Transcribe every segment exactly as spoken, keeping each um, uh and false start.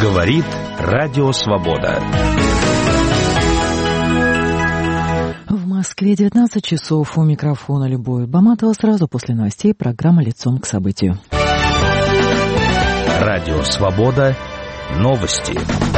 Говорит Радио Свобода. В Москве девятнадцать часов. У микрофона Любовь Баматова. Сразу после новостей программа «Лицом к событию». Радио Свобода. Новости.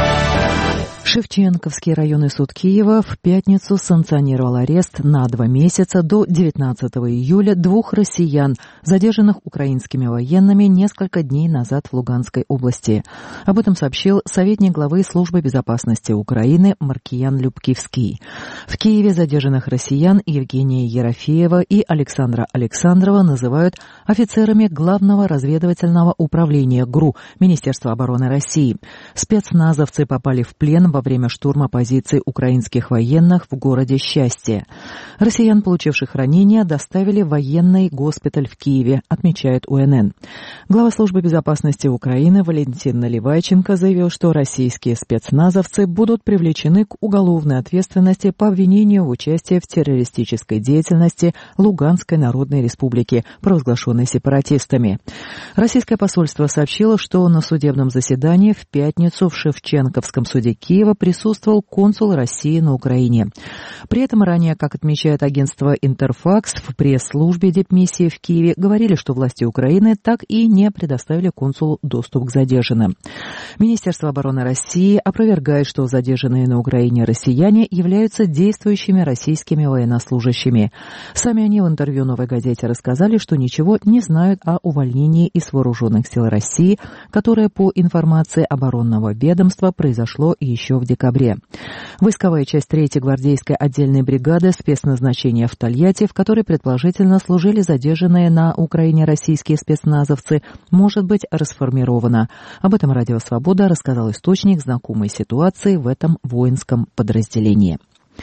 Шевченковский районный суд Киева в пятницу санкционировал арест на два месяца до девятнадцатого июля двух россиян, задержанных украинскими военными несколько дней назад в Луганской области. Об этом сообщил советник главы Службы безопасности Украины Маркиян Любкивский. В Киеве задержанных россиян Евгения Ерофеева и Александра Александрова называют офицерами Главного разведывательного управления ГРУ Министерства обороны России. Спецназовцы попали в плен во время штурма позиций украинских военных в городе Счастье. Россиян, получивших ранения, доставили в военный госпиталь в Киеве, отмечает У Эн Эн. Глава Службы безопасности Украины Валентин Наливайченко заявил, что российские спецназовцы будут привлечены к уголовной ответственности по обвинению в участии в террористической деятельности Луганской Народной Республики, провозглашенной сепаратистами. Российское посольство сообщило, что на судебном заседании в пятницу в Шевченковском суде Киева присутствовал консул России на Украине. При этом ранее, как отмечает агентство Интерфакс, в пресс-службе дипмиссии в Киеве говорили, что власти Украины так и не предоставили консулу доступ к задержанным. Министерство обороны России опровергает, что задержанные на Украине россияне являются действующими российскими военнослужащими. Сами они в интервью «Новой газете» рассказали, что ничего не знают о увольнении из вооруженных сил России, которое, по информации оборонного ведомства, произошло еще в декабре. Войсковая часть третьей гвардейской отдельной бригады спецназначения в Тольятти, в которой предположительно служили задержанные на Украине российские спецназовцы, может быть расформирована. Об этом Радио Свобода рассказал источник знакомой ситуации в этом воинском подразделении.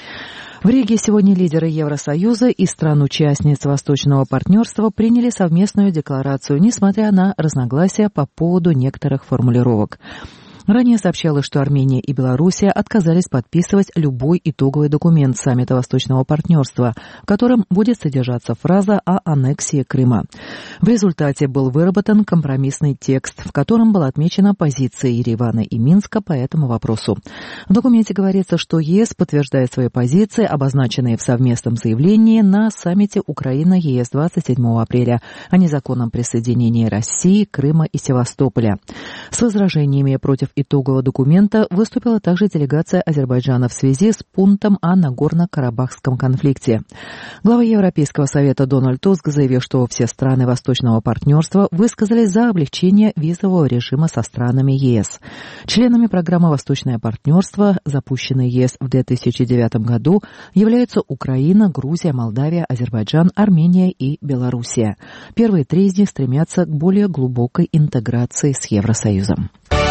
В Риге сегодня лидеры Евросоюза и стран-участниц Восточного партнерства приняли совместную декларацию, несмотря на разногласия по поводу некоторых формулировок. Ранее сообщалось, что Армения и Белоруссия отказались подписывать любой итоговый документ саммита Восточного партнерства, в котором будет содержаться фраза о аннексии Крыма. В результате был выработан компромиссный текст, в котором была отмечена позиция Еревана и Минска по этому вопросу. В документе говорится, что ЕС подтверждает свои позиции, обозначенные в совместном заявлении на саммите Украина-ЕС двадцать седьмого апреля о незаконном присоединении России, Крыма и Севастополя. С возражениями против итогового документа выступила также делегация Азербайджана в связи с пунктом о Нагорно-Карабахском конфликте. Глава Европейского совета Дональд Туск заявил, что все страны Восточного партнерства высказались за облегчение визового режима со странами ЕС. Членами программы «Восточное партнерство», запущенной ЕС в две тысячи девятом году, являются Украина, Грузия, Молдавия, Азербайджан, Армения и Белоруссия. Первые три из них стремятся к более глубокой интеграции с Евросоюзом.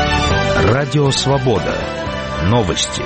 Радио Свобода. Новости.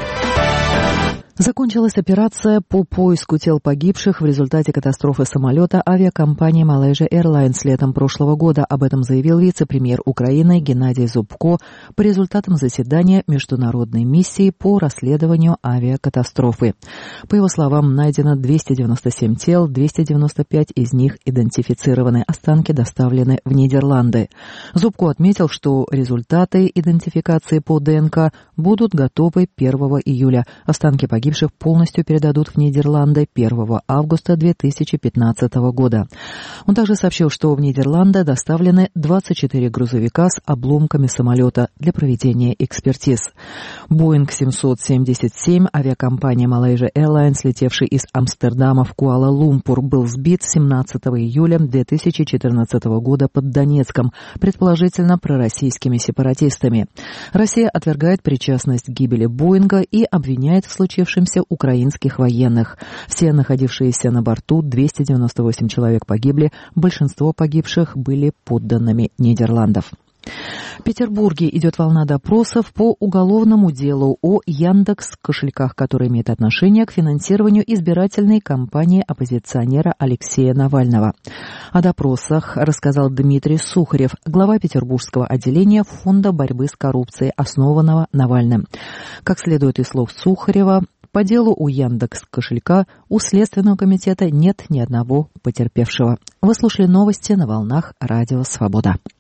Закончилась операция по поиску тел погибших в результате катастрофы самолета авиакомпании Malaysia Airlines летом прошлого года. Об этом заявил вице-премьер Украины Геннадий Зубко по результатам заседания Международной миссии по расследованию авиакатастрофы. По его словам, найдено двести девяносто семь тел, двести девяносто пять из них идентифицированы, останки доставлены в Нидерланды. Зубко отметил, что результаты идентификации по ДНК будут готовы первого июля. Останки погибших Погибших полностью передадут в Нидерланды первого августа две тысячи пятнадцатого года. Он также сообщил, что в Нидерланды доставлены двадцать четыре грузовика с обломками самолета для проведения экспертиз. Боинг семьсот семьдесят семь авиакомпания Malaysia Airlines, летевший из Амстердама в Куала-Лумпур, был сбит семнадцатого июля две тысячи четырнадцатого года под Донецком, предположительно пророссийскими сепаратистами. Россия отвергает причастность к гибели Боинга и обвиняет в случившемся украинских военных. Все находившиеся на борту, двести девяносто восемь человек погибли, большинство погибших были подданными Нидерландов. В Петербурге идет волна допросов по уголовному делу о Яндекс.Кошельках, который имеет отношение к финансированию избирательной кампании оппозиционера Алексея Навального. О допросах рассказал Дмитрий Сухарев, глава петербургского отделения Фонда борьбы с коррупцией, основанного Навальным. Как следует из слов Сухарева, по делу у Яндекс.Кошелька у Следственного комитета нет ни одного потерпевшего. Вы слушали новости на волнах Радио Свобода.